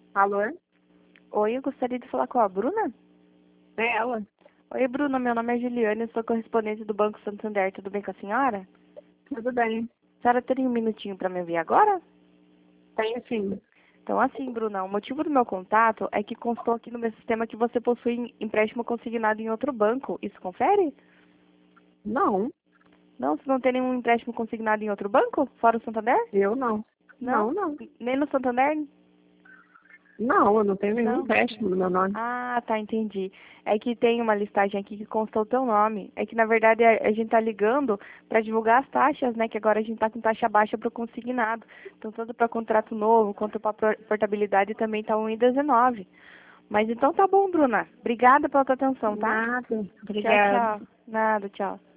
Alô? Oi, eu gostaria de falar com a Bruna. É ela? Oi, Bruna, meu nome é Juliane, eu sou correspondente do Banco Santander. Tudo bem com a senhora? Tudo bem. A senhora teria um minutinho para me ouvir agora? Tenho sim. Então, assim, Bruna, o motivo do meu contato é que constou aqui no meu sistema que você possui empréstimo consignado em outro banco. Isso confere? Não, Não, você não tem nenhum empréstimo consignado em outro banco? Fora o Santander? eu não. Não? Não. Nem no Santander? Não, eu não tenho nenhum Não. empréstimo no meu nome. Ah, tá, entendi. É que tem uma listagem aqui que constou o teu nome. É que, na verdade, a gente tá ligando para divulgar as taxas, né? Que agora a gente tá com taxa baixa para o consignado. Então, tanto para contrato novo quanto para portabilidade também tá 1,19. Mas então tá bom, Bruna. Obrigada pela tua atenção, tá? Nada. Tchau, Obrigada. tchau. Nada, tchau.